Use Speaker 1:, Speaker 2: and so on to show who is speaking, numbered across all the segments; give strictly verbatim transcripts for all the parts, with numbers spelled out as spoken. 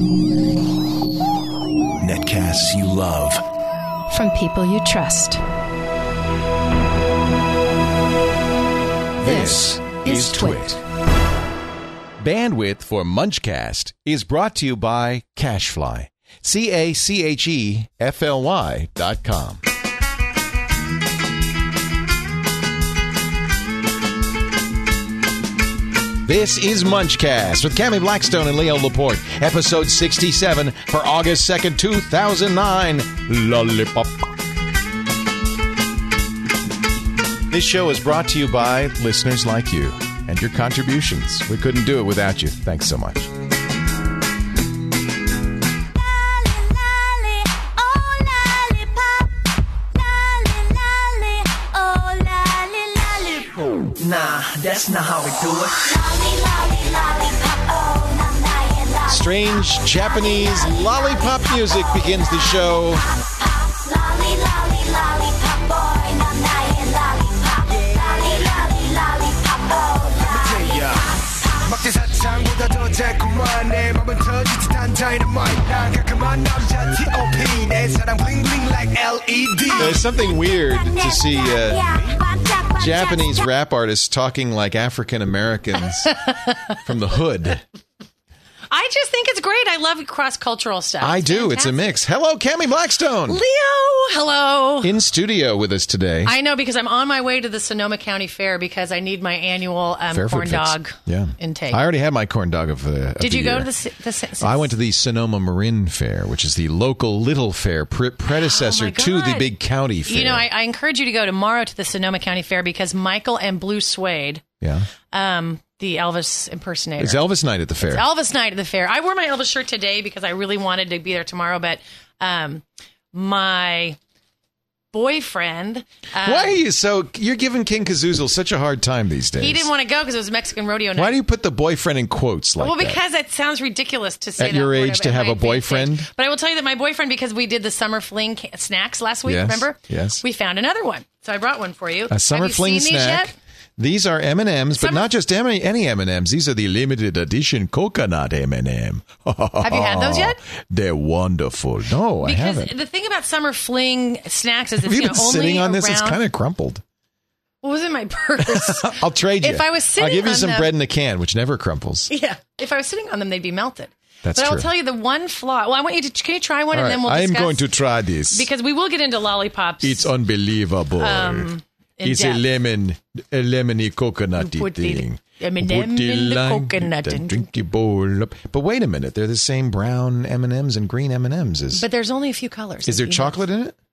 Speaker 1: Netcasts you love.
Speaker 2: From people you trust.
Speaker 3: This is Twit. Bandwidth for Munchcast is brought to you by Cachefly. C A C H E F L Y dot com. This is Munchcast with Cammie Blackstone and Leo Laporte, episode sixty-seven for August second, two thousand nine. Lollipop. This show is brought to you by listeners like you and your contributions. We couldn't do it without you. Thanks so much.
Speaker 4: Nah, that's not how we do it.
Speaker 3: Strange Japanese lollipop music begins the show. There's something weird to see uh, Japanese rap artists talking like African Americans from the hood.
Speaker 5: I just think it's great. I love cross-cultural stuff.
Speaker 3: I
Speaker 5: it's
Speaker 3: do.
Speaker 5: fantastic.
Speaker 3: It's a mix. Hello, Cammie Blackstone.
Speaker 5: Leo, hello.
Speaker 3: In studio with us today.
Speaker 5: I know, because I'm on my way to the Sonoma County Fair because I need my annual um, corn dog
Speaker 3: yeah.
Speaker 5: intake.
Speaker 3: I already had my corn dog of the of
Speaker 5: Did
Speaker 3: the
Speaker 5: you go
Speaker 3: year.
Speaker 5: to the, the, the...
Speaker 3: I went to the Sonoma Marin Fair, which is the local little fair pre- predecessor
Speaker 5: oh
Speaker 3: to the
Speaker 5: God.
Speaker 3: big county fair.
Speaker 5: You know, I, I encourage you to go tomorrow to the Sonoma County Fair because Michael and Blue Suede,
Speaker 3: yeah.
Speaker 5: um, the Elvis impersonator.
Speaker 3: It's Elvis night at the fair.
Speaker 5: It's Elvis night at the fair. I wore my Elvis shirt today because I really wanted to be there tomorrow, but um, my boyfriend... Um,
Speaker 3: Why are you so... You're giving King Kazoozle such a hard time these days.
Speaker 5: He didn't want to go because it was Mexican rodeo night.
Speaker 3: Why do you put the boyfriend in quotes like
Speaker 5: well,
Speaker 3: that?
Speaker 5: because it sounds ridiculous to say
Speaker 3: At
Speaker 5: that
Speaker 3: your
Speaker 5: word
Speaker 3: age to
Speaker 5: at
Speaker 3: have
Speaker 5: my
Speaker 3: a boyfriend?
Speaker 5: advanced age. But I will tell you that my boyfriend, because we did the summer fling ca- snacks last week,
Speaker 3: Yes,
Speaker 5: remember?
Speaker 3: yes.
Speaker 5: We found another one. So I brought one for you.
Speaker 3: A summer
Speaker 5: Have you
Speaker 3: fling
Speaker 5: seen these
Speaker 3: snack.
Speaker 5: yet?
Speaker 3: These are M and M's, but
Speaker 5: Summer-
Speaker 3: not just any, any M and M's. These are the limited edition coconut M and M.
Speaker 5: Have you had those yet?
Speaker 3: They're wonderful. No, I
Speaker 5: Because
Speaker 3: haven't.
Speaker 5: the thing about summer fling snacks is
Speaker 3: Have
Speaker 5: it's
Speaker 3: you
Speaker 5: you
Speaker 3: been
Speaker 5: know, only
Speaker 3: sitting on this? It's
Speaker 5: around-
Speaker 3: kind of crumpled.
Speaker 5: What was in my purse?
Speaker 3: I'll trade you.
Speaker 5: If I was sitting
Speaker 3: I'll give you
Speaker 5: on
Speaker 3: some
Speaker 5: them-
Speaker 3: bread in a can, which never crumples.
Speaker 5: Yeah. If I was sitting on them, they'd be melted.
Speaker 3: That's
Speaker 5: but I will
Speaker 3: true.
Speaker 5: tell you the one flaw. Well, I want you to. Can you try one
Speaker 3: All
Speaker 5: and
Speaker 3: right,
Speaker 5: then we'll
Speaker 3: I am
Speaker 5: discuss?
Speaker 3: going to try this.
Speaker 5: Because we will get into lollipops.
Speaker 3: It's unbelievable.
Speaker 5: Um, in
Speaker 3: it's
Speaker 5: depth.
Speaker 3: a lemon, a lemony coconutty
Speaker 5: Put the
Speaker 3: thing.
Speaker 5: M and
Speaker 3: Put
Speaker 5: M in the
Speaker 3: lime,
Speaker 5: coconut
Speaker 3: then
Speaker 5: and-
Speaker 3: drink the bowl up. But wait a minute, they're the same brown M and M's and green M and M's. Is
Speaker 5: But there's only a few colors.
Speaker 3: is there
Speaker 5: You know.
Speaker 3: chocolate in it?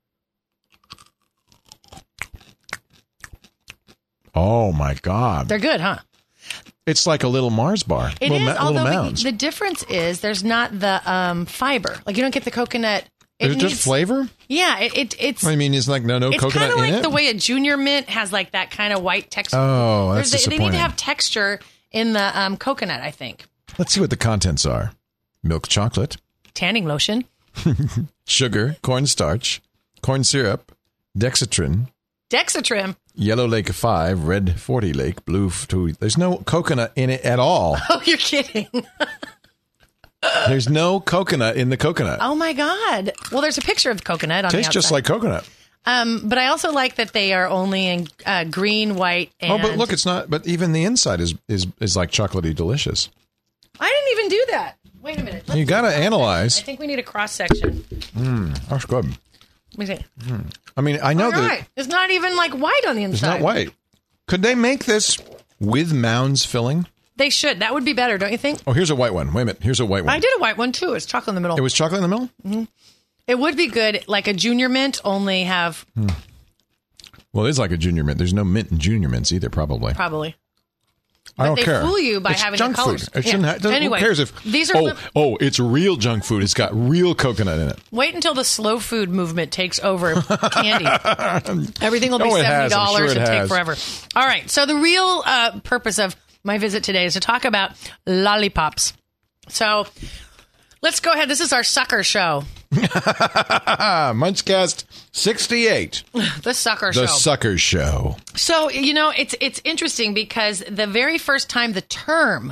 Speaker 3: Oh my God!
Speaker 5: They're good, huh?
Speaker 3: It's like a little Mars bar.
Speaker 5: It
Speaker 3: little,
Speaker 5: is,
Speaker 3: ma- little
Speaker 5: although
Speaker 3: mounds.
Speaker 5: the, the difference is there's not the um, fiber. Like you don't get the coconut. It
Speaker 3: There's
Speaker 5: needs,
Speaker 3: just flavor.
Speaker 5: Yeah, it, it it's
Speaker 3: I mean, it's like no no
Speaker 5: it's
Speaker 3: coconut
Speaker 5: kind of
Speaker 3: in
Speaker 5: like
Speaker 3: it.
Speaker 5: the way a Junior Mint has like that kind of white texture.
Speaker 3: Oh, that's
Speaker 5: There's- they, they need
Speaker 3: disappointing.
Speaker 5: to have texture in the um, coconut. I think
Speaker 3: Let's see what the contents are: milk chocolate,
Speaker 5: tanning lotion,
Speaker 3: sugar, cornstarch, corn syrup, dexatrin,
Speaker 5: Dexatrim.
Speaker 3: Yellow Lake five, Red forty Lake, Blue two. There's no coconut in it at all.
Speaker 5: Oh, you're kidding.
Speaker 3: There's no coconut in the coconut.
Speaker 5: Oh my God. Well, there's a picture of the coconut on
Speaker 3: Tastes
Speaker 5: the
Speaker 3: just
Speaker 5: outside.
Speaker 3: like coconut.
Speaker 5: Um, but I also like that they are only in uh, green, white, and
Speaker 3: Oh, but look, it's not. But even the inside is is is like chocolatey delicious.
Speaker 5: I didn't even do that. Wait a minute. Let's
Speaker 3: You
Speaker 5: see.
Speaker 3: gotta
Speaker 5: I
Speaker 3: analyze.
Speaker 5: think we need a cross section.
Speaker 3: That's good.
Speaker 5: Let me see.
Speaker 3: I mean, I know
Speaker 5: All
Speaker 3: that
Speaker 5: right. It's not even like white on the
Speaker 3: it's
Speaker 5: inside.
Speaker 3: not white. Could they make this with Mounds filling?
Speaker 5: They should. That would be better, don't you think?
Speaker 3: Oh, here's a white one. Wait a minute. Here's a white one.
Speaker 5: I did a white one too. It's chocolate in the middle.
Speaker 3: It was chocolate in the middle?
Speaker 5: It would be good, like a Junior Mint, only have
Speaker 3: Well, it is like a junior mint. There's no mint in junior mints either, probably.
Speaker 5: probably.
Speaker 3: I don't
Speaker 5: they
Speaker 3: care.
Speaker 5: fool you by
Speaker 3: it's
Speaker 5: having
Speaker 3: junk
Speaker 5: the colors.
Speaker 3: food. It
Speaker 5: Yeah.
Speaker 3: shouldn't have, doesn't-
Speaker 5: Anyway,
Speaker 3: who cares if
Speaker 5: these are
Speaker 3: oh
Speaker 5: lim-
Speaker 3: oh it's real junk food. It's got real coconut in it.
Speaker 5: Wait until the slow food movement takes over candy. Everything will be
Speaker 3: Oh, it
Speaker 5: seventy
Speaker 3: has. I'm sure
Speaker 5: dollars
Speaker 3: it
Speaker 5: and take
Speaker 3: has.
Speaker 5: forever. All right. So the real uh, purpose of my visit today is to talk about lollipops. So let's go ahead. This is our sucker show.
Speaker 3: Ah, Munchcast sixty-eight,
Speaker 5: The sucker
Speaker 3: the
Speaker 5: show.
Speaker 3: Sucker Show.
Speaker 5: So, you know, it's it's interesting because the very first time the term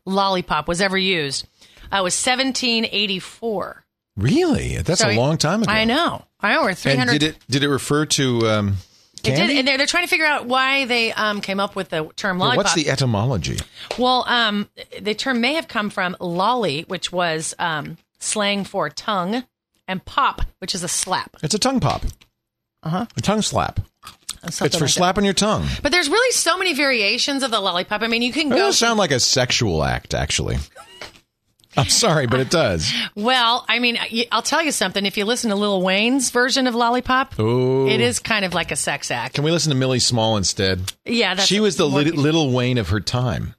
Speaker 5: lollipop was ever used uh, was seventeen eighty-four.
Speaker 3: Really? That's
Speaker 5: So
Speaker 3: a long time ago.
Speaker 5: I know. I know. We're three hundred.
Speaker 3: And did it did it refer to um,
Speaker 5: It
Speaker 3: candy?
Speaker 5: did, and they're, they're trying to figure out why they um, came up with the term
Speaker 3: Well,
Speaker 5: lollipop.
Speaker 3: what's the etymology?
Speaker 5: Well, um, the term may have come from lolly, which was um, slang for tongue, and pop, which is a slap.
Speaker 3: It's a tongue pop.
Speaker 5: Uh-huh.
Speaker 3: A tongue slap.
Speaker 5: Something
Speaker 3: It's for
Speaker 5: like that.
Speaker 3: slapping your tongue.
Speaker 5: But there's really so many variations of the lollipop. I mean, you can
Speaker 3: It
Speaker 5: go.
Speaker 3: does sound like a sexual act, actually. I'm sorry, but it does.
Speaker 5: Well, I mean, y- I'll tell you something. If you listen to Lil Wayne's version of lollipop,
Speaker 3: Ooh.
Speaker 5: it is kind of like a sex act.
Speaker 3: Can we listen to Millie Small instead?
Speaker 5: Yeah, that's
Speaker 3: She was the
Speaker 5: more-
Speaker 3: lit- Little Wayne of her time.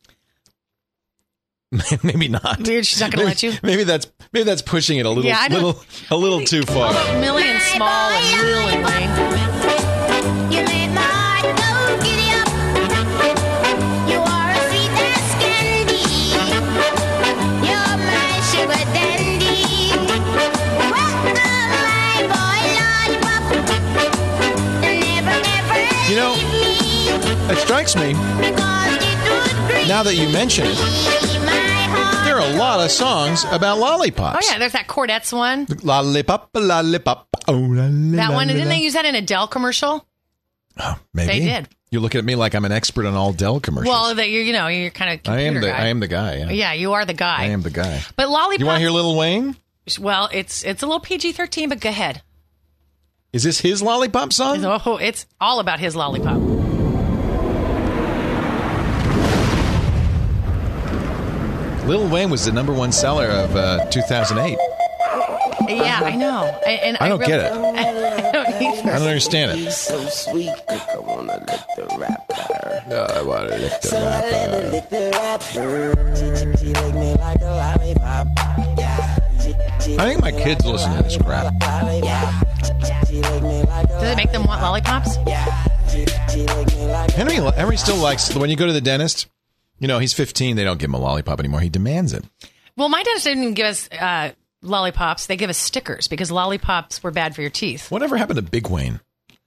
Speaker 3: Maybe not.
Speaker 5: Weird, she's not gonna
Speaker 3: maybe,
Speaker 5: let you?
Speaker 3: Maybe that's maybe that's pushing it a little
Speaker 5: Yeah, I don't-
Speaker 3: little a little too far.
Speaker 5: Although Millie and Small and Lil and Wayne.
Speaker 6: You made my heart go giddy up. You are as sweet as candy. You're my sugar dandy. Welcome, my boy lollipop. Never, never
Speaker 3: You know,
Speaker 6: leave me,
Speaker 3: it strikes me
Speaker 6: because it would grieve
Speaker 3: now that you mention it.
Speaker 6: my heart.
Speaker 3: There are a lot of songs about lollipops.
Speaker 5: Oh yeah, there's that Cordettes one.
Speaker 3: Lollipop, lollipop. Oh, la, la,
Speaker 5: That
Speaker 3: la,
Speaker 5: one.
Speaker 3: la,
Speaker 5: Didn't
Speaker 3: la.
Speaker 5: they use that in a Dell commercial?
Speaker 3: Oh, maybe
Speaker 5: They did.
Speaker 3: You're looking at me like I'm an expert on all Dell commercials.
Speaker 5: Well, that you're, you know, you're kind of
Speaker 3: I am the
Speaker 5: guy.
Speaker 3: I am the guy. Yeah,
Speaker 5: Yeah, you are the guy.
Speaker 3: I am the guy.
Speaker 5: But lollipop.
Speaker 3: You want to hear Lil Wayne?
Speaker 5: Well, it's it's a little P G thirteen, but go ahead.
Speaker 3: Is this his lollipop song?
Speaker 5: Oh, it's all about his lollipop.
Speaker 3: Lil Wayne was the number one seller of uh, two thousand eight.
Speaker 5: Yeah, I know. I, and
Speaker 3: I don't
Speaker 5: really-
Speaker 3: get it.
Speaker 5: I don't either.
Speaker 3: I don't understand it.
Speaker 7: So sweet, I wanna lick the rapper.
Speaker 3: No, I want to lick the
Speaker 7: So I let her
Speaker 3: rapper.
Speaker 7: lick the rapper. She, she, she lick me like a lollipop. Yeah. She, she
Speaker 3: I think my kids listen to this crap.
Speaker 7: lollipop. She lick me like a
Speaker 5: Does it make them want lollipops?
Speaker 7: She, she lick me like a
Speaker 3: Henry Henry still likes when you go to the dentist. You know, he's fifteen. They don't give him a lollipop anymore. He demands it.
Speaker 5: Well, my dentist didn't give us uh, lollipops. They give us stickers because lollipops were bad for your teeth.
Speaker 3: Whatever happened to Big Wayne?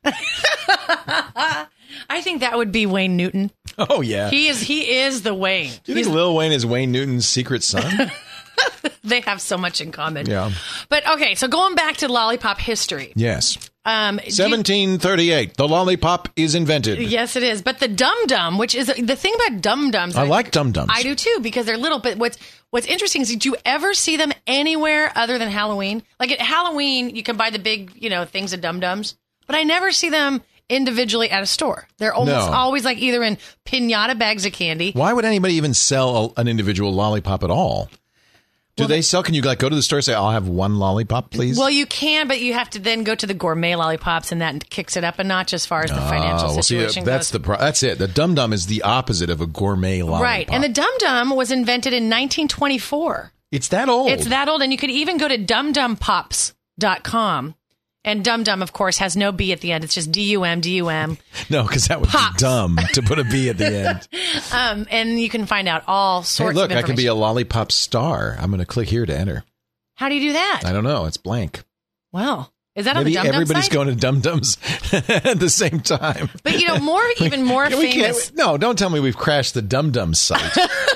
Speaker 5: I think that would be Wayne Newton.
Speaker 3: Oh yeah.
Speaker 5: He is he is the Wayne.
Speaker 3: Do you think Lil Wayne is Wayne Newton's secret son?
Speaker 5: They have so much in common.
Speaker 3: Yeah.
Speaker 5: But okay, so going back to lollipop history.
Speaker 3: Yes.
Speaker 5: Um, do you-
Speaker 3: seventeen thirty-eight. The lollipop is invented.
Speaker 5: Yes, it is. But the dum dum, which is the thing about dum dums,
Speaker 3: I like dum dums.
Speaker 5: I do too because they're little. But what's what's interesting is, did you ever see them anywhere other than Halloween? Like at Halloween, you can buy the big, you know, things of dum dums, but I never see them individually at a store. They're almost
Speaker 3: No.
Speaker 5: always like either in pinata bags of candy.
Speaker 3: Why would anybody even sell a, an individual lollipop at all? Do they sell? Can you like go to the store and say, "I'll have one lollipop, please"?
Speaker 5: Well, you can, but you have to then go to the gourmet lollipops, and that kicks it up a notch as far as the financial
Speaker 3: Oh, well, see,
Speaker 5: situation
Speaker 3: that's
Speaker 5: goes.
Speaker 3: the pro- that's it. The dum dum is the opposite of a gourmet lollipop.
Speaker 5: Right, and the dum dum was invented in nineteen twenty-four.
Speaker 3: it's that old.
Speaker 5: It's that old, and you could even go to dum dum pops dot com. And dum dum, of course, has no B at the end. It's just D U M, D U M.
Speaker 3: No, because that would
Speaker 5: Pops.
Speaker 3: be dumb to put a B at the end.
Speaker 5: Um, and you can find out all
Speaker 3: Hey,
Speaker 5: sorts
Speaker 3: look,
Speaker 5: of
Speaker 3: I can be a
Speaker 5: information.
Speaker 3: lollipop star. I'm going to click here to enter.
Speaker 5: How do you do that?
Speaker 3: I don't know. It's blank.
Speaker 5: Well, is that on
Speaker 3: Maybe
Speaker 5: the dum dum
Speaker 3: everybody's
Speaker 5: site?
Speaker 3: going to dum dums at the same time.
Speaker 5: But, you know, more, even more
Speaker 3: We can't-
Speaker 5: famous.
Speaker 3: no, don't tell me we've crashed the dum dum site.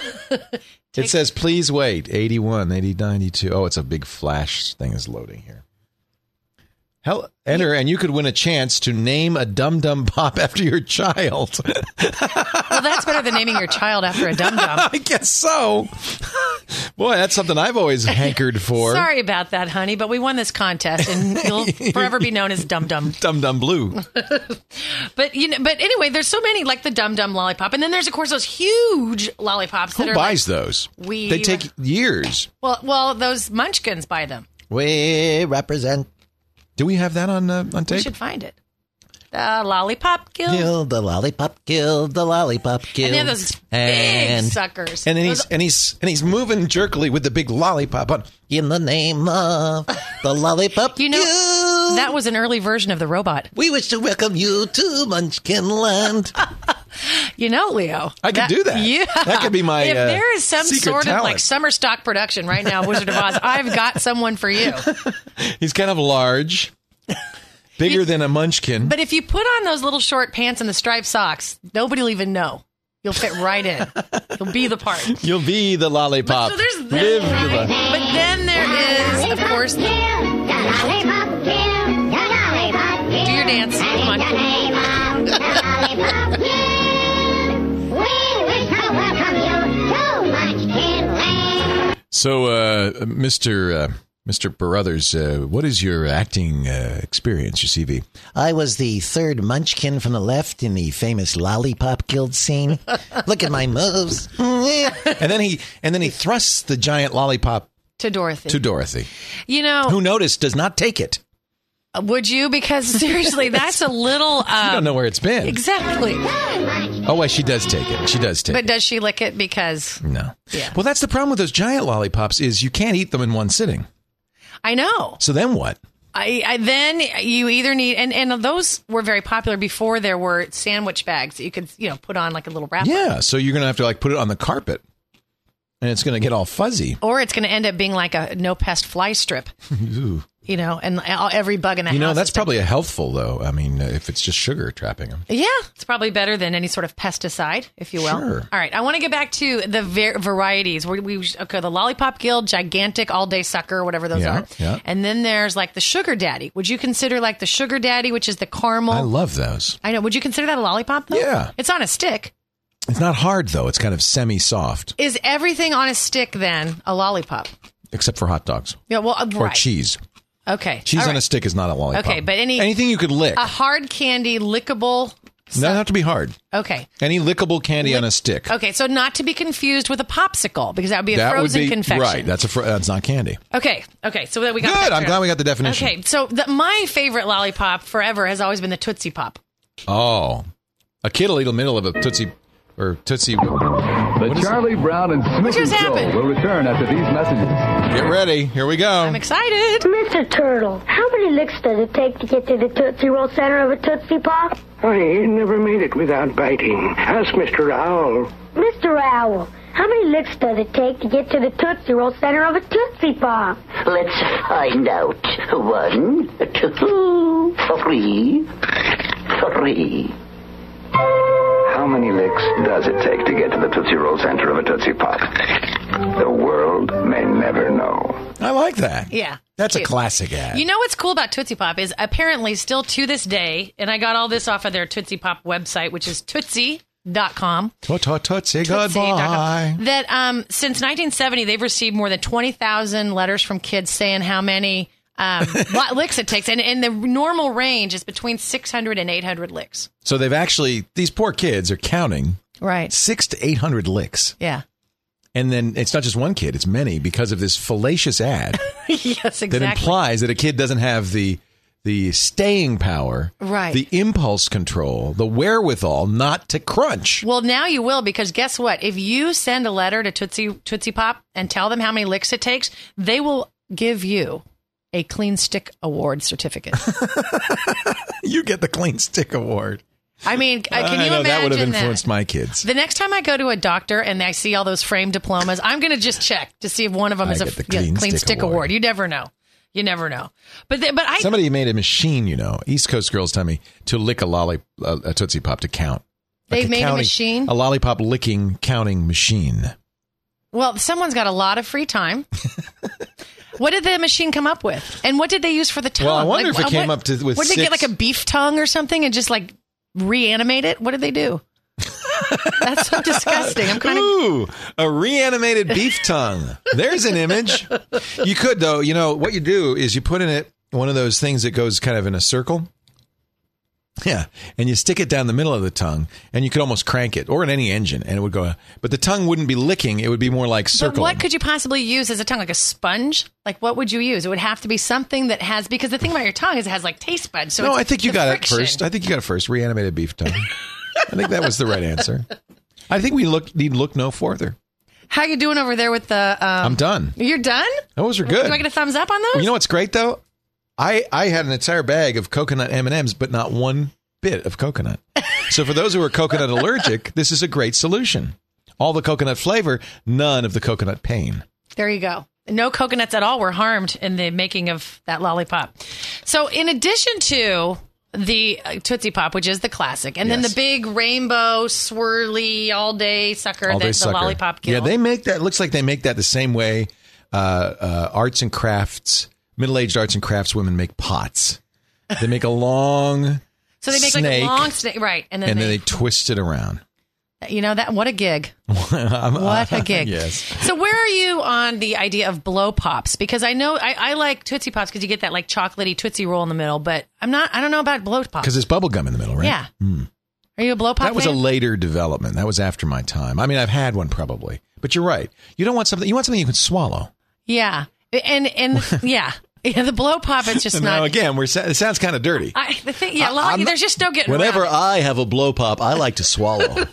Speaker 3: It says, please wait. eighty-one, eighty, ninety-two. Oh, it's a big flash thing is loading here. Hell, enter, and you could win a chance to name a dum dum pop after your child.
Speaker 5: Well, that's better than naming your child after a dum dum.
Speaker 3: I guess so. Boy, that's something I've always hankered for.
Speaker 5: Sorry about that, honey, but we won this contest, and you'll forever be known as Dum Dum.
Speaker 3: Dum Dum Blue.
Speaker 5: But you know, but anyway, there's so many like the Dum Dum lollipop, and then there's of course those huge lollipops that
Speaker 3: Who
Speaker 5: are
Speaker 3: buys
Speaker 5: like,
Speaker 3: those?
Speaker 5: we-
Speaker 3: They take years.
Speaker 5: well, well, those Munchkins buy them.
Speaker 3: We represent. Do we have that on uh, on
Speaker 5: We
Speaker 3: tape?
Speaker 5: should find it. The lollipop guild.
Speaker 3: Kill the lollipop, kill the lollipop, kill.
Speaker 5: And they have those big suckers.
Speaker 3: And then he's
Speaker 5: Those-
Speaker 3: and he's and he's moving jerkily with the big lollipop on. In the name of the lollipop,
Speaker 5: You know,
Speaker 3: guild,
Speaker 5: that was an early version of the robot.
Speaker 3: we wish to welcome you to Munchkin Land.
Speaker 5: You know, Leo.
Speaker 3: I could do that.
Speaker 5: Yeah.
Speaker 3: That could be my,
Speaker 5: If
Speaker 3: uh,
Speaker 5: there is some
Speaker 3: secret
Speaker 5: sort of
Speaker 3: talent.
Speaker 5: like summer stock production right now, Wizard of Oz, I've got someone for you.
Speaker 3: He's kind of large, bigger than a Munchkin.
Speaker 5: But if you put on those little short pants and the striped socks, nobody will even know. You'll fit right in. You'll be the part.
Speaker 3: You'll be the lollipop.
Speaker 5: So there's
Speaker 3: Live
Speaker 5: that.
Speaker 3: the-
Speaker 5: But then there is, of course, do your dance. Come on.
Speaker 3: So, uh, Mister Uh, Mister Barrothers, uh, what is your acting uh, experience, your C V?
Speaker 8: I was the third munchkin from the left in the famous Lollipop Guild scene. Look at my moves.
Speaker 3: And then he and then he thrusts the giant lollipop
Speaker 5: To Dorothy.
Speaker 3: to Dorothy,
Speaker 5: You know,
Speaker 3: who notice does not take it.
Speaker 5: would you? Because seriously, that's a little. Um,
Speaker 3: I don't know where it's been.
Speaker 5: Exactly.
Speaker 3: Oh, wait, she does take it. She does take
Speaker 5: But
Speaker 3: it.
Speaker 5: does she lick it? Because
Speaker 3: No.
Speaker 5: Yeah.
Speaker 3: Well, that's the problem with those giant lollipops is you can't eat them in one sitting.
Speaker 5: I know.
Speaker 3: So then what?
Speaker 5: I, I then you either need and, and those were very popular before there were sandwich bags that you could you know put on like a little wrapper.
Speaker 3: Yeah. So you're going to have to like put it on the carpet and it's going to get all fuzzy.
Speaker 5: Or it's going to end up being like a no pest fly strip.
Speaker 3: Ooh.
Speaker 5: You know, and all, every bug in the
Speaker 3: You
Speaker 5: house.
Speaker 3: know, that's
Speaker 5: is-
Speaker 3: probably a healthful though. I mean, uh, if it's just sugar trapping them.
Speaker 5: Yeah, it's probably better than any sort of pesticide, if you will.
Speaker 3: Sure.
Speaker 5: All right, I want to get back to the var- varieties. We, we okay, the Lollipop Guild, gigantic, all day sucker, whatever those
Speaker 3: Yeah,
Speaker 5: are.
Speaker 3: yeah.
Speaker 5: And then there's like the Sugar Daddy. Would you consider like the Sugar Daddy, which is the caramel?
Speaker 3: I love those.
Speaker 5: I know. Would you consider that a lollipop though?
Speaker 3: Yeah.
Speaker 5: It's on a stick.
Speaker 3: It's not hard though. It's kind of semi-soft,
Speaker 5: Is everything on a stick then a lollipop?
Speaker 3: except for hot dogs
Speaker 5: Yeah. Well, uh,
Speaker 3: or
Speaker 5: right.
Speaker 3: cheese.
Speaker 5: Okay.
Speaker 3: Cheese
Speaker 5: All
Speaker 3: on a
Speaker 5: right.
Speaker 3: stick is not a lollipop.
Speaker 5: Okay, but any-
Speaker 3: anything you could lick.
Speaker 5: A hard candy, lickable.
Speaker 3: Doesn't have to be hard.
Speaker 5: Okay.
Speaker 3: Any lickable candy on a stick.
Speaker 5: Okay, so not to be confused with a popsicle because that would be a
Speaker 3: That would
Speaker 5: frozen
Speaker 3: be
Speaker 5: confection.
Speaker 3: right. That's a fr- that's not candy.
Speaker 5: Okay, okay, so that we got
Speaker 3: Good.
Speaker 5: that
Speaker 3: I'm
Speaker 5: straight
Speaker 3: glad
Speaker 5: up.
Speaker 3: we got the definition.
Speaker 5: Okay, so the, my favorite lollipop forever has always been the Tootsie Pop.
Speaker 3: Oh, a kid will eat a middle of a tootsie or tootsie.
Speaker 9: The Charlie Brown and Snoopy
Speaker 5: just
Speaker 9: Show
Speaker 5: happened?
Speaker 9: will return after these messages.
Speaker 3: Get ready. Here we go.
Speaker 5: I'm excited.
Speaker 6: Mister Turtle, how many licks does it take to get to the Tootsie Roll center of a Tootsie Pop?
Speaker 10: I never made it without biting. Ask Mister Owl.
Speaker 6: Mister Owl, how many licks does it take to get to the Tootsie Roll center of a Tootsie Pop?
Speaker 11: Let's find out. One, two, three, three.
Speaker 10: How many licks does it take to get to the Tootsie Roll center of a Tootsie Pop? The world may never know.
Speaker 3: I like that.
Speaker 5: Yeah.
Speaker 3: That's a
Speaker 5: cute.
Speaker 3: classic ad.
Speaker 5: You know what's cool about Tootsie Pop is apparently still to this day, and I got all this off of their Tootsie Pop website, which is tootsie dot com.
Speaker 3: Toot toot tootsie,
Speaker 5: Tootsie dot com.
Speaker 3: goodbye.
Speaker 5: That um, since nineteen seventy, they've received more than twenty thousand letters from kids saying how many um, li- licks it takes. And, and the normal range is between six hundred and eight hundred licks.
Speaker 3: So they've actually, these poor kids are counting
Speaker 5: Right.
Speaker 3: six to eight hundred licks.
Speaker 5: Yeah.
Speaker 3: And then it's not just one kid, it's many because of this fallacious ad
Speaker 5: Yes, exactly.
Speaker 3: that implies that a kid doesn't have the the staying power,
Speaker 5: Right.
Speaker 3: the impulse control, the wherewithal not to crunch.
Speaker 5: Well, now you will, because guess what? If you send a letter to Tootsie, Tootsie Pop and tell them how many licks it takes, they will give you a Clean Stick Award certificate.
Speaker 3: You get the Clean Stick Award.
Speaker 5: I mean, uh, can
Speaker 3: I
Speaker 5: you
Speaker 3: know
Speaker 5: imagine
Speaker 3: that would have
Speaker 5: that?
Speaker 3: influenced my kids.
Speaker 5: The next time I go to a doctor and I see all those framed diplomas, I'm going to just check to see if one of them
Speaker 3: I
Speaker 5: is a
Speaker 3: get the
Speaker 5: yeah,
Speaker 3: Clean
Speaker 5: Clean
Speaker 3: Stick
Speaker 5: Stick
Speaker 3: Award.
Speaker 5: Award. You never know. You never know. But th- but I
Speaker 3: Somebody made a machine, you know. East Coast girls tell me to lick a lolly, a, a Tootsie Pop to count.
Speaker 5: They've made a
Speaker 3: counting-
Speaker 5: machine?
Speaker 3: a lollipop licking counting machine.
Speaker 5: well, someone's got a lot of free time. What did the machine come up with? And what did they use for the tongue?
Speaker 3: Well, I wonder
Speaker 5: Like,
Speaker 3: if it
Speaker 5: uh,
Speaker 3: came
Speaker 5: what-
Speaker 3: up to with
Speaker 5: What did they get,
Speaker 3: six-
Speaker 5: like a beef tongue or something, and just like reanimate it? What did they do? That's so disgusting. I'm kind of.
Speaker 3: Ooh, a reanimated beef tongue. There's an image. You could, though. You know, what you do is you put in it one of those things that goes kind of in a circle. Yeah. And you stick it down the middle of the tongue, and you could almost crank it, or in any engine, and it would go. But the tongue wouldn't be licking. It would be more like
Speaker 5: But
Speaker 3: circling.
Speaker 5: what could you possibly use as a tongue? Like a sponge? Like what would you use? It would have to be something that has, because the thing about your tongue is it has like taste buds. So
Speaker 3: no,
Speaker 5: it's
Speaker 3: I think you
Speaker 5: the
Speaker 3: got
Speaker 5: friction.
Speaker 3: it first. I think you got it first. Reanimated beef tongue. I think that was the right answer. I think we look need look no further.
Speaker 5: How you doing over there with the? Um,
Speaker 3: I'm done.
Speaker 5: You're done?
Speaker 3: Those are good.
Speaker 5: Do I get a thumbs up on those?
Speaker 3: You know what's great though? I I had an entire bag of coconut M and M's, but not one bit of coconut. So for those who are coconut allergic, this is a great solution. All the coconut flavor, none of the coconut pain.
Speaker 5: There you go. No coconuts at all were harmed in the making of that lollipop. So in addition to the uh, Tootsie Pop, which is the classic, and
Speaker 3: Yes.
Speaker 5: then the big rainbow swirly all day sucker
Speaker 3: All
Speaker 5: that
Speaker 3: day
Speaker 5: the
Speaker 3: sucker.
Speaker 5: lollipop
Speaker 3: Yeah,
Speaker 5: killed.
Speaker 3: they make that. Looks like they make that the same way. Uh, uh, arts and crafts, middle-aged arts and crafts women make pots. They make a long.
Speaker 5: so they make
Speaker 3: snake,
Speaker 5: like a long snake, right? And then,
Speaker 3: and
Speaker 5: they,
Speaker 3: then they twist it around.
Speaker 5: you know that what a gig.
Speaker 3: I'm-
Speaker 5: What a gig.
Speaker 3: Yes.
Speaker 5: So where are you on the idea of blow pops? Because I know I, I like Tootsie Pops because you get that like chocolatey Tootsie Roll in the middle, but I'm not. I don't know about blow pops.
Speaker 3: Because it's bubble gum in the middle, right?
Speaker 5: Yeah.
Speaker 3: Hmm.
Speaker 5: Are you a blow pop?
Speaker 3: That was
Speaker 5: fan?
Speaker 3: a later development. That was after my time. I mean, I've had one probably, but you're right. You don't want something. You want something you can swallow.
Speaker 5: Yeah, and and yeah, yeah. The blow pop, it's just
Speaker 3: now
Speaker 5: not.
Speaker 3: again, we're it sounds kind of dirty.
Speaker 5: I, the thing, yeah,
Speaker 3: I-
Speaker 5: lo-
Speaker 3: I'm
Speaker 5: there's just no getting
Speaker 8: Whenever
Speaker 5: around it.
Speaker 8: I have a blow pop, I like to swallow.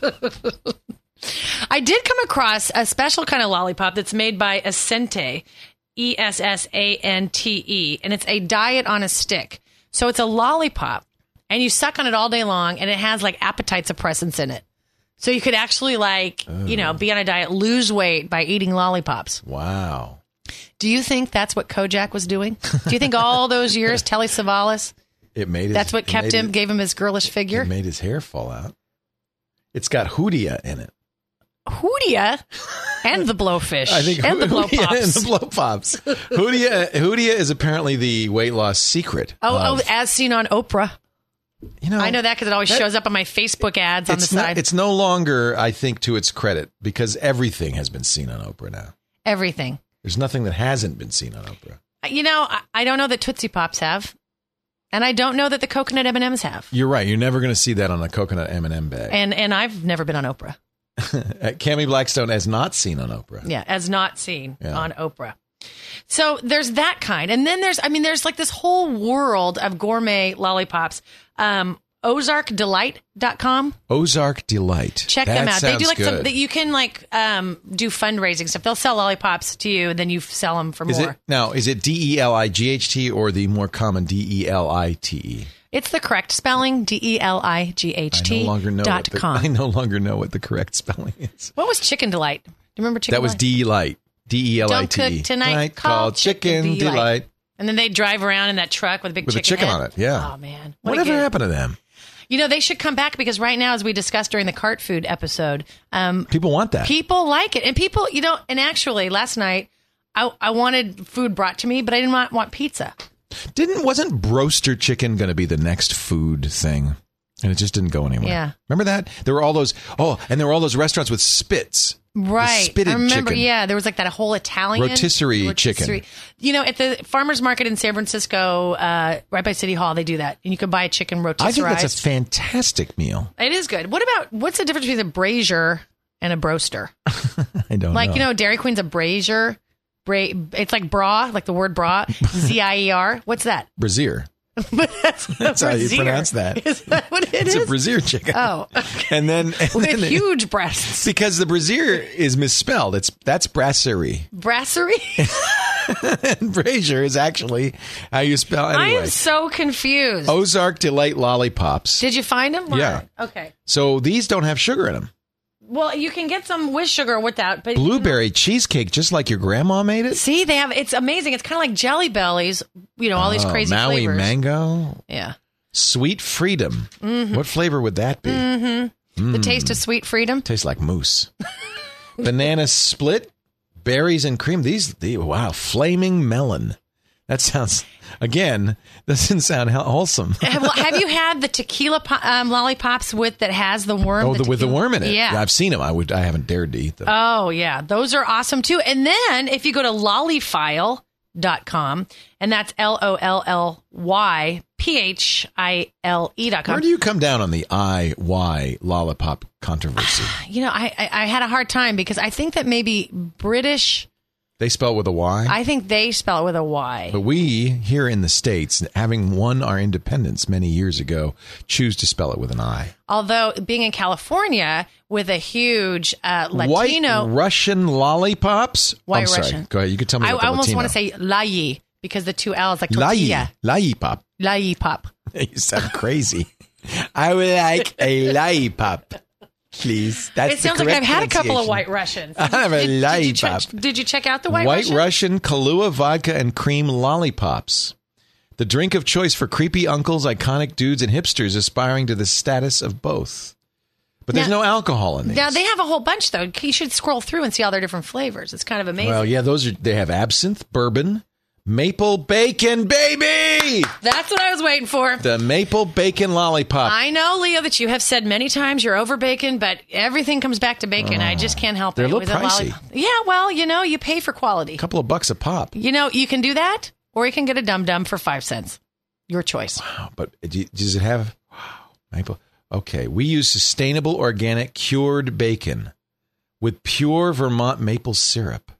Speaker 5: I did come across a special kind of lollipop that's made by Essente, E S S A N T E, and it's a diet on a stick. So it's a lollipop, and you suck on it all day long, and it has like appetite suppressants in it. So you could actually like, you know, be on a diet, lose weight by eating lollipops.
Speaker 3: Wow.
Speaker 5: Do you think that's what Kojak was doing? Do you think all those years, Telly Savalas,
Speaker 3: It made his,
Speaker 5: that's what
Speaker 3: it
Speaker 5: kept
Speaker 3: made
Speaker 5: him,
Speaker 3: it-
Speaker 5: gave him his girlish figure?
Speaker 3: It made his hair fall out. It's got Hoodia in it.
Speaker 5: Hoodia and the blowfish
Speaker 3: I think
Speaker 5: and the blow
Speaker 3: Hoodia
Speaker 5: pops.
Speaker 3: and the blow pops. Hoodia, Hoodia is apparently the weight loss secret.
Speaker 5: Oh,
Speaker 3: of-
Speaker 5: oh, as seen on Oprah.
Speaker 3: you know,
Speaker 5: I know that because it always
Speaker 3: that-
Speaker 5: shows up on my Facebook ads on the
Speaker 3: it's not-
Speaker 5: side.
Speaker 3: it's no longer, I think, to its credit because everything has been seen on Oprah now.
Speaker 5: Everything.
Speaker 3: There's nothing that hasn't been seen on Oprah.
Speaker 5: You know, I, I don't know that Tootsie Pops have, and I don't know that the coconut M and M's have.
Speaker 3: You're right. You're never going to see that on a coconut M and M bag.
Speaker 5: And and I've never been on Oprah.
Speaker 3: Cammie Blackstone has not seen on Oprah.
Speaker 5: Yeah, as not seen
Speaker 3: Yeah.
Speaker 5: on Oprah. So there's that kind. And then there's, I mean, there's like this whole world of gourmet lollipops. Um, ozark delight dot com.
Speaker 3: Ozark Delight.
Speaker 5: Check
Speaker 3: That
Speaker 5: them out. They do
Speaker 3: sounds
Speaker 5: like some,
Speaker 3: good.
Speaker 5: that you can like um, do fundraising stuff. They'll sell lollipops to you, and then you sell them for
Speaker 3: Is
Speaker 5: more.
Speaker 3: it now? Is it D E L I G H T or the more common D E L I T E?
Speaker 5: It's the correct spelling, D E L I G H
Speaker 3: I
Speaker 5: T
Speaker 3: no longer know.
Speaker 5: dot
Speaker 3: What the,
Speaker 5: com.
Speaker 3: I no longer know what the correct spelling is.
Speaker 5: What was Chicken Delight? Do you remember Chicken
Speaker 3: That was
Speaker 5: Delight?
Speaker 3: D-Light. D E L I
Speaker 5: Don't
Speaker 3: T E.
Speaker 5: cook tonight.
Speaker 3: Called
Speaker 5: Call
Speaker 3: Chicken
Speaker 5: Chicken
Speaker 3: Delight.
Speaker 5: Delight. And then they drive around in that truck with a big
Speaker 3: With a
Speaker 5: chicken,
Speaker 3: chicken
Speaker 5: head.
Speaker 3: on it, yeah.
Speaker 5: Oh, man. What a
Speaker 3: Whatever
Speaker 5: gig.
Speaker 3: happened to them?
Speaker 5: You know, they should come back because right now, as we discussed during the cart food episode, um,
Speaker 3: People want that.
Speaker 5: people like it. And people, you know, and actually last night, I, I wanted food brought to me, but I didn't want, want pizza.
Speaker 3: Didn't wasn't broaster chicken going to be the next food thing? And it just didn't go anywhere.
Speaker 5: Yeah.
Speaker 3: Remember that? There were all those, oh, and there were all those restaurants with spits.
Speaker 5: Right.
Speaker 3: spitted
Speaker 5: I remember,
Speaker 3: chicken.
Speaker 5: yeah, there was like that whole Italian
Speaker 3: Rotisserie chicken.
Speaker 5: You know, at the farmer's market in San Francisco, uh, right by City Hall, they do that. And you can buy a chicken rotisserie.
Speaker 3: I think that's a fantastic meal.
Speaker 5: It is good. What about, what's the difference between a brazier and a broaster?
Speaker 3: I don't
Speaker 5: Like,
Speaker 3: know.
Speaker 5: you know, Dairy Queen's a brazier. Bra- it's like bra, like the word bra, Z I E R. What's that?
Speaker 3: Brazier.
Speaker 5: That's,
Speaker 3: That's how you pronounce that.
Speaker 5: Is that what it
Speaker 3: It's
Speaker 5: is?
Speaker 3: a brazier chicken.
Speaker 5: Oh,
Speaker 3: And then, and
Speaker 5: with
Speaker 3: then
Speaker 5: huge breasts.
Speaker 3: because the brazier is misspelled. It's that's brasserie.
Speaker 5: Brasserie?
Speaker 3: And brazier is actually how you spell
Speaker 5: I
Speaker 3: anyway.
Speaker 5: am so confused.
Speaker 3: Ozark Delight lollipops.
Speaker 5: Did you find them?
Speaker 3: Yeah.
Speaker 5: Okay.
Speaker 3: So these don't have sugar in them.
Speaker 5: Well, you can get some with sugar or without. But
Speaker 3: Blueberry cheesecake, just like your grandma made it.
Speaker 5: see, they have. It's amazing. It's kind of like Jelly Bellies. You know, all these
Speaker 3: Oh,
Speaker 5: crazy
Speaker 3: Maui
Speaker 5: flavors.
Speaker 3: mango,
Speaker 5: Yeah.
Speaker 3: sweet freedom. What flavor would that be?
Speaker 5: Mm-hmm. The taste of sweet freedom.
Speaker 3: Tastes like mousse. Banana split, berries and cream. These, the wow, flaming melon. That sounds again doesn't sound hel- wholesome.
Speaker 5: have, well, have you had the tequila po- um, lollipops with that has the worm?
Speaker 3: Oh, the, with the
Speaker 5: tequila-
Speaker 3: worm in it.
Speaker 5: Yeah.
Speaker 3: I've seen them. I would. I haven't dared to eat them.
Speaker 5: Oh, yeah. Those are awesome, too. And then if you go to lollyfile dot com, and that's L O L L Y P H I L E dot com.
Speaker 3: Where do you come down on the I Y lollipop controversy?
Speaker 5: You know, I, I, I had a hard time because I think that maybe British,
Speaker 3: They spell with a Y.
Speaker 5: I think they spell it with a Y.
Speaker 3: But we, here in the States, having won our independence many years ago, choose to spell it with an I.
Speaker 5: Although being in California with a huge uh, Latino.
Speaker 3: White Russian lollipops?
Speaker 5: White
Speaker 3: I'm sorry.
Speaker 5: Russian.
Speaker 3: Go ahead. You can tell me
Speaker 5: I,
Speaker 3: about the
Speaker 5: I almost
Speaker 3: Latino.
Speaker 5: want to say layi because the two L's like
Speaker 3: Lai.
Speaker 5: tortilla.
Speaker 3: Lai pop.
Speaker 5: Layi pop.
Speaker 3: You sound crazy. I would like a lai pop, please. That's
Speaker 5: It sounds
Speaker 3: the
Speaker 5: like I've
Speaker 3: correct
Speaker 5: had a couple of
Speaker 3: pronunciation.
Speaker 5: White Russians.
Speaker 3: I have a
Speaker 5: did, did,
Speaker 3: lai
Speaker 5: you check,
Speaker 3: pop.
Speaker 5: did you check out the White,
Speaker 3: White
Speaker 5: Russian?
Speaker 3: Russian Kahlua vodka and cream lollipops. The drink of choice for creepy uncles, iconic dudes, and hipsters aspiring to the status of both. But there's
Speaker 5: Now-
Speaker 3: no alcohol in these.
Speaker 5: Now, they have a whole bunch, though. You should scroll through and see all their different flavors. It's kind of amazing.
Speaker 3: Well, yeah, those are. They have absinthe, bourbon, maple bacon, baby.
Speaker 5: That's what I was waiting for.
Speaker 3: The maple bacon lollipop.
Speaker 5: I know, Leo, that you have said many times you're over bacon, but everything comes back to bacon. I just can't help
Speaker 3: They're
Speaker 5: it.
Speaker 3: a little
Speaker 5: With
Speaker 3: pricey.
Speaker 5: lollipop. Yeah, well, you know, you pay for quality.
Speaker 3: A couple of bucks a pop.
Speaker 5: You know, you can do that, or you can get a Dum Dum for five cents. Your choice.
Speaker 3: Wow, but do you- does it have wow, maple? Okay, we use sustainable, organic, cured bacon with pure Vermont maple syrup.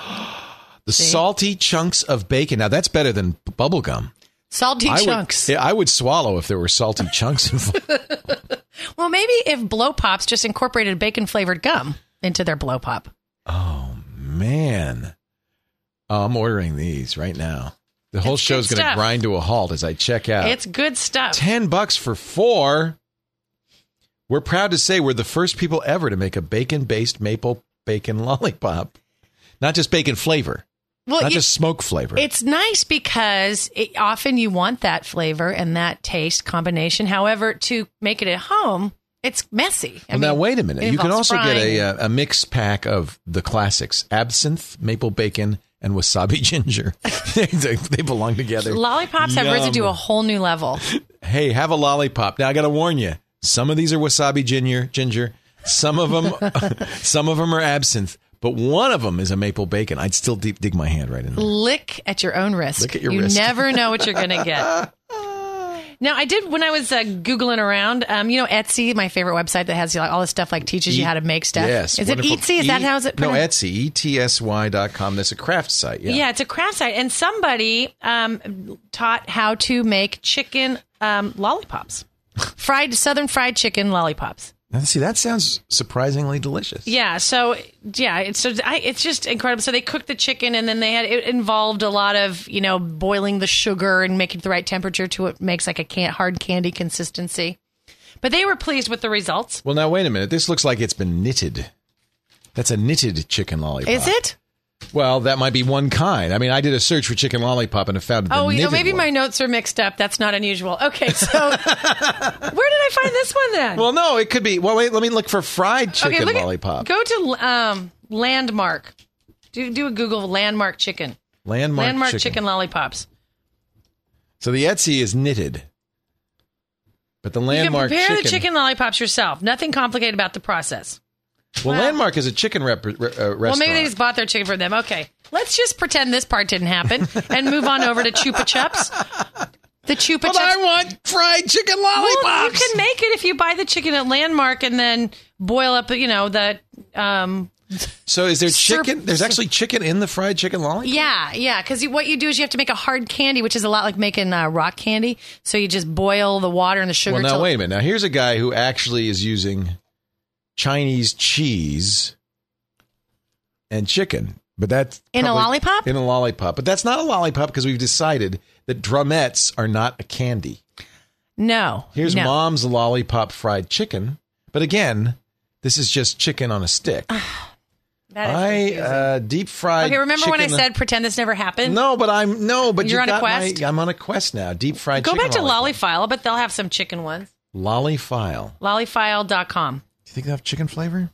Speaker 3: The
Speaker 5: See?
Speaker 3: salty chunks of bacon. Now, that's better than bubble gum.
Speaker 5: Salty
Speaker 3: I
Speaker 5: chunks.
Speaker 3: Would, yeah, I would swallow if there were salty chunks involved.
Speaker 5: Well, maybe if Blow Pops just incorporated bacon flavored gum into their Blow Pop.
Speaker 3: Oh, man. Oh, I'm ordering these right now. The whole
Speaker 5: It's
Speaker 3: show's
Speaker 5: good
Speaker 3: going to
Speaker 5: stuff.
Speaker 3: grind to a halt as I check out.
Speaker 5: It's good stuff.
Speaker 3: Ten bucks for four. We're proud to say we're the first people ever to make a bacon-based maple bacon lollipop. Not just bacon flavor.
Speaker 5: Well,
Speaker 3: not
Speaker 5: you-
Speaker 3: just smoke flavor.
Speaker 5: It's nice because it, often you want that flavor and that taste combination. However, to make it at home, it's messy. I
Speaker 3: well, now,
Speaker 5: mean,
Speaker 3: wait a minute.
Speaker 5: it
Speaker 3: You can
Speaker 5: involves
Speaker 3: also get
Speaker 5: frying.
Speaker 3: a, uh, a mixed pack of the classics. Absinthe, maple bacon, and wasabi ginger. they, they belong together.
Speaker 5: Lollipops have risen to
Speaker 3: Yum.
Speaker 5: a whole new level.
Speaker 3: Hey, have a lollipop. Now, I got to warn you. Some of these are wasabi ginger. Ginger. Some of them, some of them are absinthe. But one of them is a maple bacon. I'd still deep dig my hand right in there.
Speaker 5: Lick at your own risk.
Speaker 3: Lick at your
Speaker 5: you
Speaker 3: risk.
Speaker 5: never know what you're going to get. Now, I did when I was uh, Googling around, um, you know, Etsy, my favorite website that has like, all this stuff like teaches you how to make stuff.
Speaker 3: Yes.
Speaker 5: Is it
Speaker 3: wonderful.
Speaker 5: Etsy? Is that
Speaker 3: E-
Speaker 5: how is it
Speaker 3: No,
Speaker 5: pronounced?
Speaker 3: Etsy. E T S Y dot com. That's a craft site. Yeah.
Speaker 5: Yeah, it's a craft site. And somebody um, taught how to make chicken um, lollipops. Fried, southern fried chicken lollipops.
Speaker 3: Now, see, that sounds surprisingly delicious.
Speaker 5: Yeah, so yeah, it's so I, it's just incredible. So they cooked the chicken, and then they had it involved a lot of you know boiling the sugar and making it the right temperature to it makes like a can, hard candy consistency. But they were pleased with the results.
Speaker 3: Well, now, wait a minute. This looks like it's been knitted. That's a knitted chicken lollipop.
Speaker 5: Is it?
Speaker 3: Well, that might be one kind. I mean, I did a search for chicken lollipop and I found the
Speaker 5: Oh, you know,
Speaker 3: knitted
Speaker 5: maybe
Speaker 3: one.
Speaker 5: my notes are mixed up. That's not unusual. Okay, so where did I find this one then?
Speaker 3: Well, no, it could be. Well, wait, let me look for fried chicken
Speaker 5: okay, look
Speaker 3: lollipop.
Speaker 5: At, go to um, Landmark. Do do a Google Landmark chicken.
Speaker 3: Landmark,
Speaker 5: Landmark
Speaker 3: chicken.
Speaker 5: chicken lollipops.
Speaker 3: So the Etsy is knitted. But the Landmark
Speaker 5: you can prepare
Speaker 3: chicken.
Speaker 5: the chicken lollipops yourself. Nothing complicated about the process.
Speaker 3: Well,
Speaker 5: Well-
Speaker 3: Landmark is a chicken rep- re- uh, restaurant.
Speaker 5: Well, maybe they just bought their chicken for them. Okay, let's just pretend this part didn't happen and move on over to Chupa Chups. The Chupa
Speaker 3: But
Speaker 5: Chups.
Speaker 3: I want fried chicken lollipops.
Speaker 5: Well, you can make it if you buy the chicken at Landmark and then boil up, you know, the. Um,
Speaker 3: So is there
Speaker 5: Serp-
Speaker 3: chicken? There's actually chicken in the fried chicken lollipop?
Speaker 5: yeah, yeah, because what you do is you have to make a hard candy, which is a lot like making uh, rock candy. So you just boil the water and the sugar.
Speaker 3: Well, now,
Speaker 5: till-
Speaker 3: wait a minute. Now, here's a guy who actually is using Chinese cheese and chicken. But that's
Speaker 5: In a
Speaker 3: probably-
Speaker 5: lollipop?
Speaker 3: In a lollipop. But that's not a lollipop because we've decided that drumettes are not a candy.
Speaker 5: No.
Speaker 3: Here's
Speaker 5: no.
Speaker 3: Mom's lollipop fried chicken. But again, this is just chicken on a stick.
Speaker 5: That is
Speaker 3: I
Speaker 5: confusing.
Speaker 3: uh, deep fried.
Speaker 5: Okay, remember when I
Speaker 3: chicken-
Speaker 5: said pretend this never happened?
Speaker 3: No, but I'm no, but
Speaker 5: You're
Speaker 3: you
Speaker 5: on a
Speaker 3: got
Speaker 5: quest?
Speaker 3: My, I'm on a quest now. Deep fried.
Speaker 5: Go
Speaker 3: chicken
Speaker 5: back to
Speaker 3: lollipop.
Speaker 5: Lollyfile. I bet they'll have some chicken ones.
Speaker 3: Lollyfile.
Speaker 5: Lollyfile dot com.
Speaker 3: Do you think they have chicken flavor?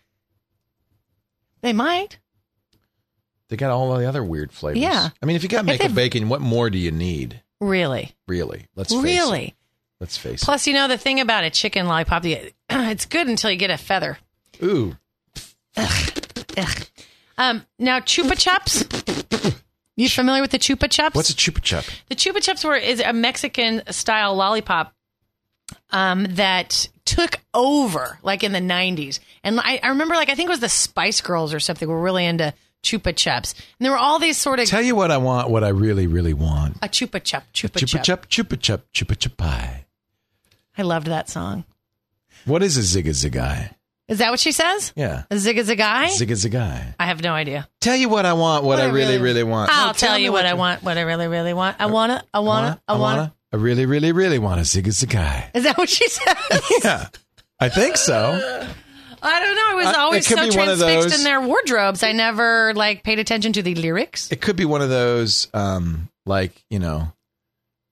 Speaker 5: They might.
Speaker 3: They got all the other weird flavors.
Speaker 5: Yeah.
Speaker 3: I mean, if you got
Speaker 5: If
Speaker 3: maple
Speaker 5: they've-
Speaker 3: bacon, what more do you need?
Speaker 5: Really?
Speaker 3: Really? Let's face
Speaker 5: Really?
Speaker 3: it. Let's face
Speaker 5: Plus, you know, the thing about a chicken lollipop, you- it's good until you get a feather.
Speaker 3: it. Ooh.
Speaker 5: Ugh. Um, now, Chupa Chups. You familiar with the Chupa Chups?
Speaker 3: What's a chupa chup?
Speaker 5: The Chupa Chups were is a Mexican style lollipop um, that took over like in the nineties. And I, I remember like I think it was the Spice Girls or something were really into Chupa Chups. And there were all these sort of
Speaker 3: Tell you what I want, what I really, really want.
Speaker 5: a Chupa Chup, Chupa,
Speaker 3: Chupa
Speaker 5: Chup.
Speaker 3: chup, chupa chup, chupa chup pie.
Speaker 5: I loved that song.
Speaker 3: What is a zigga ziggai?
Speaker 5: Is that what she says?
Speaker 3: Yeah.
Speaker 5: A zigga ziggai?
Speaker 3: Zigga ziggai.
Speaker 5: I have no idea.
Speaker 3: Tell you what I want, what, I really, really want.
Speaker 5: I'll
Speaker 3: No,
Speaker 5: tell you what I
Speaker 3: you-
Speaker 5: want, what I really, really want. I wanna, I wanna, I wanna.
Speaker 3: I really, really, really want a zigga ziggai.
Speaker 5: Is that what she says?
Speaker 3: Yeah. I think so.
Speaker 5: I don't know. I was
Speaker 3: Uh, it
Speaker 5: always
Speaker 3: could
Speaker 5: so
Speaker 3: be one of
Speaker 5: transfixed
Speaker 3: those-
Speaker 5: in their wardrobes. I never like paid attention to the lyrics.
Speaker 3: It could be one of those, um, like, you know,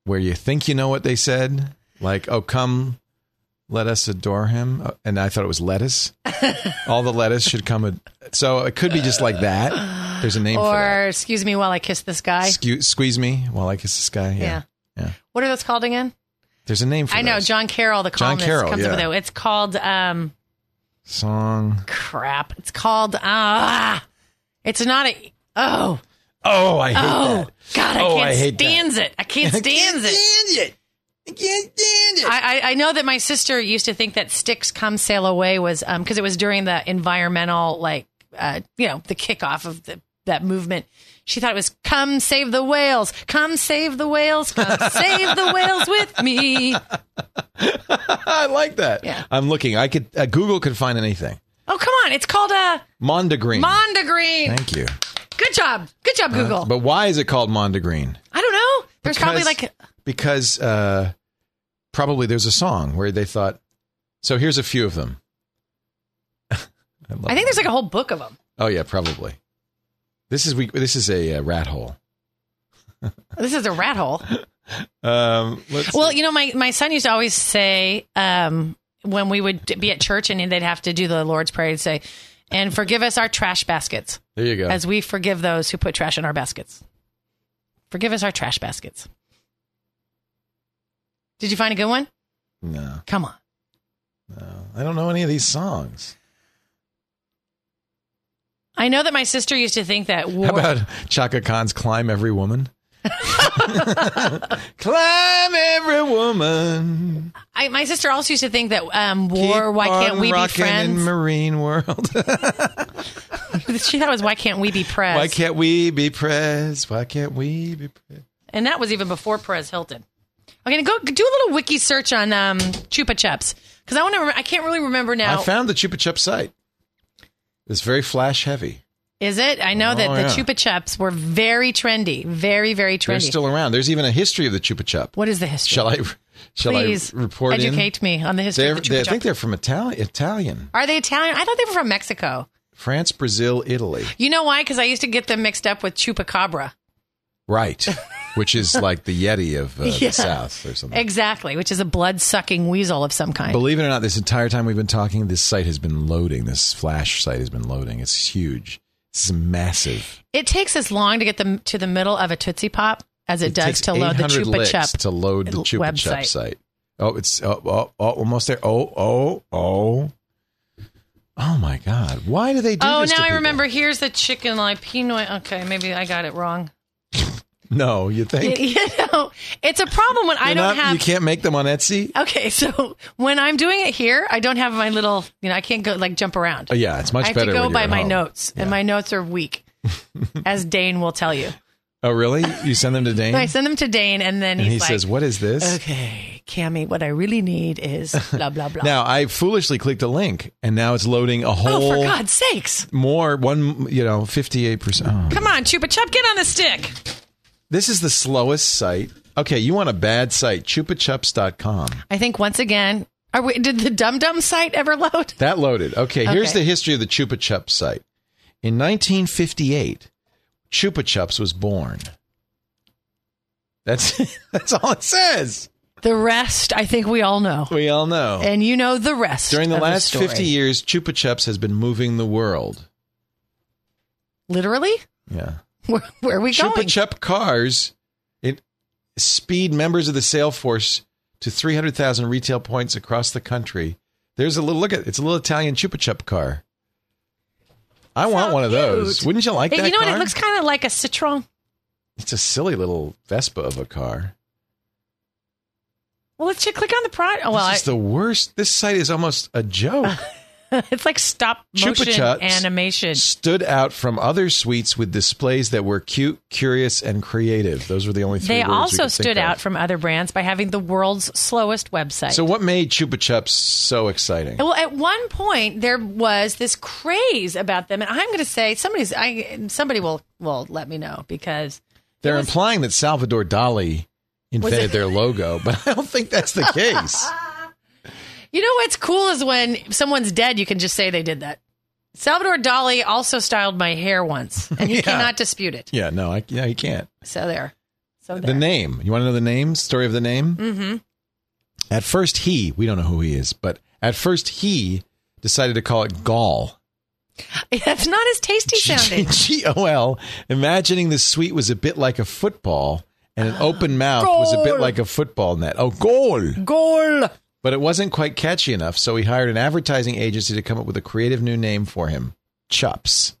Speaker 3: where you think you know what they said, like, "Oh, come, let us adore him," and I thought it was lettuce. All the lettuce should come. Ad- so it could be just like that. There's a name
Speaker 5: or,
Speaker 3: for that.
Speaker 5: Or excuse me while I kiss this guy.
Speaker 3: Sque- squeeze me while I kiss this guy. Yeah.
Speaker 5: Yeah.
Speaker 3: yeah.
Speaker 5: What are those called again?
Speaker 3: There's a name for
Speaker 5: I know.
Speaker 3: those.
Speaker 5: John Carroll, the
Speaker 3: John
Speaker 5: columnist,
Speaker 3: Carroll,
Speaker 5: comes
Speaker 3: yeah.
Speaker 5: up with it. It's called... Um,
Speaker 3: Song.
Speaker 5: Crap. It's called... Ah. It's not a... Oh.
Speaker 3: Oh, I hate
Speaker 5: oh,
Speaker 3: that.
Speaker 5: God, I
Speaker 3: oh,
Speaker 5: can't
Speaker 3: I hate
Speaker 5: stand
Speaker 3: that.
Speaker 5: it. I can't stand
Speaker 3: I can't
Speaker 5: it.
Speaker 3: stand it. I can't stand it.
Speaker 5: I, I, I know that my sister used to think that Sticks Come Sail Away was... um because it was during the environmental, like, uh, you know, the kickoff of the, that movement. She thought it was "Come save the whales, come save the whales, come save the whales with me."
Speaker 3: I like that.
Speaker 5: Yeah.
Speaker 3: I'm looking. I could uh, Google could find anything.
Speaker 5: Oh, come on. It's called a...
Speaker 3: Mondegreen.
Speaker 5: Mondegreen.
Speaker 3: Thank you.
Speaker 5: Good job. Good job, Google.
Speaker 3: Uh, but why is it called Mondegreen?
Speaker 5: I don't know. There's
Speaker 3: Because-
Speaker 5: probably like...
Speaker 3: Because uh, probably there's a song where they thought, so here's a few of them. I, love
Speaker 5: I think there's like a whole book of them.
Speaker 3: Oh, yeah, probably. This is we. This is a uh, rat hole.
Speaker 5: This is a rat hole.
Speaker 3: Um, let's
Speaker 5: Well,
Speaker 3: see.
Speaker 5: you know, my, my son used to always say um, when we would be at church and they'd have to do the Lord's Prayer, he'd say, "And forgive us our trash baskets,
Speaker 3: There you go.
Speaker 5: as we forgive those who put trash in our baskets." Forgive us our trash baskets. Did you find a good one?
Speaker 3: No,
Speaker 5: Come on.
Speaker 3: no, I don't know any of these songs.
Speaker 5: I know that my sister used to think that war...
Speaker 3: How about Chaka Khan's "Climb Every Woman"? Climb every woman.
Speaker 5: I, my sister also used to think that um, war,
Speaker 3: Keep
Speaker 5: why can't
Speaker 3: on
Speaker 5: we be
Speaker 3: rocking
Speaker 5: friends?
Speaker 3: in Marine World.
Speaker 5: She thought it was why can't we be Prez?
Speaker 3: Why can't we be Prez? Why can't we be Prez?
Speaker 5: And that was even before Perez Hilton. I'm gonna go do a little wiki search on um, Chupa Chups because I want to. Rem- I can't really remember now.
Speaker 3: I found the Chupa Chup site. It's very flash heavy.
Speaker 5: Is it? I know that
Speaker 3: Oh,
Speaker 5: the
Speaker 3: yeah.
Speaker 5: Chupa Chups were very trendy, very very trendy.
Speaker 3: They're still around. There's even a history of the Chupa Chup.
Speaker 5: What is the history?
Speaker 3: Shall I? Shall
Speaker 5: Please
Speaker 3: I report in?
Speaker 5: educate me on the history
Speaker 3: They're,
Speaker 5: of the Chupa
Speaker 3: they, I
Speaker 5: Chup.
Speaker 3: think they're from Itali- Italian.
Speaker 5: Are they Italian? I thought they were from Mexico.
Speaker 3: France, Brazil, Italy.
Speaker 5: You know why? Because I used to get them mixed up with Chupacabra.
Speaker 3: Right. Which is like the Yeti of uh,
Speaker 5: Yeah.
Speaker 3: the South or something.
Speaker 5: Exactly, which is a blood-sucking weasel of some kind.
Speaker 3: Believe it or not, this entire time we've been talking, this site has been loading. This flash site has been loading. It's huge. It's massive.
Speaker 5: It takes as long to get them to the middle of a Tootsie Pop as it,
Speaker 3: It
Speaker 5: does
Speaker 3: takes
Speaker 5: to load the
Speaker 3: eight hundred
Speaker 5: Chupa
Speaker 3: licks
Speaker 5: Chup
Speaker 3: to load the Chupa Chup
Speaker 5: website.
Speaker 3: site. Oh, it's oh, oh, oh, almost there. Oh, oh, oh. Oh my God! Why do they do
Speaker 5: Oh,
Speaker 3: this?
Speaker 5: now
Speaker 3: to
Speaker 5: I
Speaker 3: people?
Speaker 5: remember. Here's the chicken lipino. Okay, maybe I got it wrong.
Speaker 3: No, you think
Speaker 5: You know, it's a problem when I
Speaker 3: You're
Speaker 5: don't
Speaker 3: not-
Speaker 5: have.
Speaker 3: You can't make them on Etsy.
Speaker 5: Okay, so when I'm doing it here, I don't have my little. You know, I can't go like jump around.
Speaker 3: Oh yeah, it's much
Speaker 5: I have
Speaker 3: better.
Speaker 5: to go
Speaker 3: when you're
Speaker 5: by
Speaker 3: at
Speaker 5: my
Speaker 3: home.
Speaker 5: notes, and
Speaker 3: Yeah.
Speaker 5: my notes are weak, as Dane will tell you.
Speaker 3: Oh really? You send them to Dane,
Speaker 5: I send them to Dane, and then
Speaker 3: and
Speaker 5: he's
Speaker 3: he
Speaker 5: like,
Speaker 3: says, "What is this?"
Speaker 5: "Okay, Cammie, what I really need is blah blah blah."
Speaker 3: Now I foolishly clicked a link, and now it's loading a whole.
Speaker 5: oh, for God's sakes!
Speaker 3: More one, you know, fifty-eight percent. Oh.
Speaker 5: Come on, Chupa Chup, get on the stick.
Speaker 3: This is the slowest site. Okay, you want a bad site? chupa chups dot com.
Speaker 5: I think once again, are we, did the Dum Dum site ever load?
Speaker 3: That loaded. Okay, here's
Speaker 5: Okay.
Speaker 3: the history of the Chupa Chups site. In nineteen fifty-eight, Chupa Chups was born. That's that's all it says.
Speaker 5: The rest, I think we all know.
Speaker 3: We all know.
Speaker 5: And you know the rest.
Speaker 3: During the
Speaker 5: of
Speaker 3: last
Speaker 5: story.
Speaker 3: fifty years, Chupa Chups has been moving the world.
Speaker 5: Literally?
Speaker 3: Yeah.
Speaker 5: Where, where are we
Speaker 3: Chupa
Speaker 5: going?
Speaker 3: Chup cars it speed members of the sale force to three hundred thousand retail points across the country. There's a little look at it's a little Italian Chupa Chup car. I want
Speaker 5: So
Speaker 3: one of those.
Speaker 5: cute.
Speaker 3: Wouldn't you like
Speaker 5: Hey,
Speaker 3: that
Speaker 5: You know
Speaker 3: car?
Speaker 5: what? It looks kind of like a Citroen.
Speaker 3: It's a silly little Vespa of a car.
Speaker 5: Well, let's check, click on the product. Oh, well,
Speaker 3: This is the worst. This site is almost a joke.
Speaker 5: I, it's like stop
Speaker 3: Chupa
Speaker 5: motion
Speaker 3: Chups
Speaker 5: animation.
Speaker 3: stood out from other suites with displays that were cute, curious, and creative. Those were the only three
Speaker 5: They
Speaker 3: words we
Speaker 5: also
Speaker 3: could think
Speaker 5: stood
Speaker 3: of.
Speaker 5: out from other brands by having the world's slowest website.
Speaker 3: So what made Chupa Chups so exciting?
Speaker 5: Well, at one point there was this craze about them, and I'm going to say somebody's. I somebody will will let me know because
Speaker 3: They're implying that Salvador Dali invented
Speaker 5: it-
Speaker 3: their logo, but I don't think that's the case.
Speaker 5: you know what's cool is when someone's dead, you can just say they did that. Salvador Dali also styled my hair once, and he
Speaker 3: Yeah.
Speaker 5: cannot dispute it.
Speaker 3: Yeah, no, I, yeah, you can't.
Speaker 5: So there. So
Speaker 3: the
Speaker 5: there.
Speaker 3: name. You want to know the name? Story of the name?
Speaker 5: Mm-hmm.
Speaker 3: At first, he, we don't know who he is, but at first he decided to call it Gall.
Speaker 5: That's not as tasty sounding.
Speaker 3: G O L, imagining the sweet was a bit like a football and an open mouth was a bit like a football net. Oh, goal.
Speaker 5: Goal.
Speaker 3: But it wasn't quite catchy enough, so he hired an advertising agency to come up with a creative new name for him. Chups.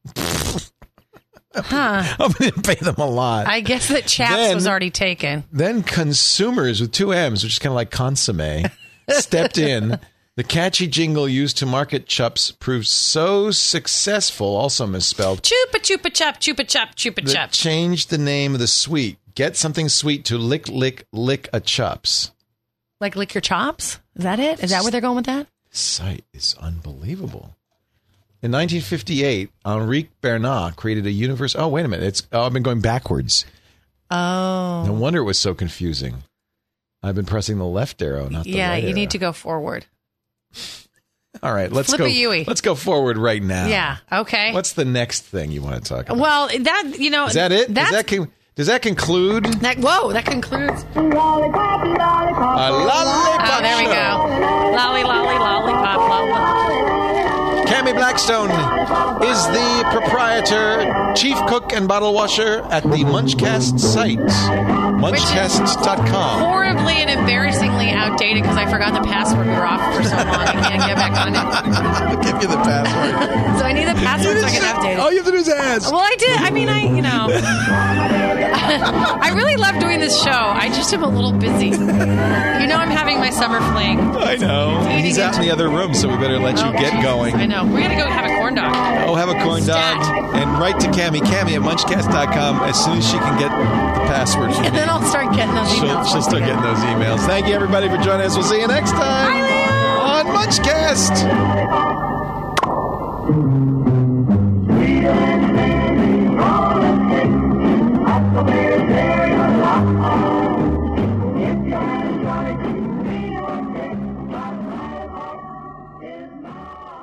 Speaker 5: Huh.
Speaker 3: I'm going to pay them a lot.
Speaker 5: I guess that Chaps
Speaker 3: Then-
Speaker 5: was already taken.
Speaker 3: Then consumers with two M's, which is kind of like consomme, stepped in. The catchy jingle used to market Chups proved so successful, also misspelled,
Speaker 5: Chupa chupa chup, chupa chup, chupa
Speaker 3: that
Speaker 5: chup.
Speaker 3: changed the name of the sweet. Get something sweet to lick, lick, lick a Chups.
Speaker 5: Like lick your chops? Is that it? Is that where they're going with that?
Speaker 3: This site is unbelievable. In nineteen fifty-eight, Henri Bernat created a universe. Oh, wait a minute. It's oh, I've been going backwards.
Speaker 5: Oh.
Speaker 3: No wonder it was so confusing. I've been pressing the left arrow, not the
Speaker 5: Yeah,
Speaker 3: right
Speaker 5: you
Speaker 3: arrow.
Speaker 5: need to go forward.
Speaker 3: All right, let's
Speaker 5: Flip
Speaker 3: go.
Speaker 5: a Yui.
Speaker 3: Let's go forward right now.
Speaker 5: Yeah, okay.
Speaker 3: What's the next thing you want to talk about?
Speaker 5: Well, that, you know.
Speaker 3: Is that it?
Speaker 5: That's,
Speaker 3: Does that con- does that conclude?
Speaker 5: that, whoa, that concludes.
Speaker 3: A lollipop
Speaker 5: Oh, there we
Speaker 3: show.
Speaker 5: go. Lolly, lolly, lollipop, lollipop.
Speaker 3: Cammie Blackstone is the proprietor, chief cook, and bottle washer at the Munchcast site, munchcast dot com.
Speaker 5: Horribly and embarrassingly outdated because I forgot the password. We were off for so long. I can't get back on it.
Speaker 3: I'll give you the password.
Speaker 5: So I need the password so I can update it.
Speaker 3: All you have to do is ask.
Speaker 5: Well, I did. I mean, I, you know. I really love doing this show. I just am a little busy. You know I'm having my summer fling.
Speaker 3: I know.
Speaker 5: Eating
Speaker 3: He's out in the other room, so we better let you
Speaker 5: Oh,
Speaker 3: get
Speaker 5: Jesus.
Speaker 3: going.
Speaker 5: I know. We're going to go have a corn dog.
Speaker 3: Oh, have a corn
Speaker 5: Stat.
Speaker 3: dog. And write to Cammie, Cammie at munchcast dot com as soon as she can get the password from
Speaker 5: And
Speaker 3: me.
Speaker 5: then I'll start getting those
Speaker 3: She'll,
Speaker 5: emails.
Speaker 3: she'll start getting those emails. Thank you, everybody, for joining us. We'll see you next time
Speaker 5: Bye, Leo.
Speaker 3: on Munchcast.
Speaker 6: It's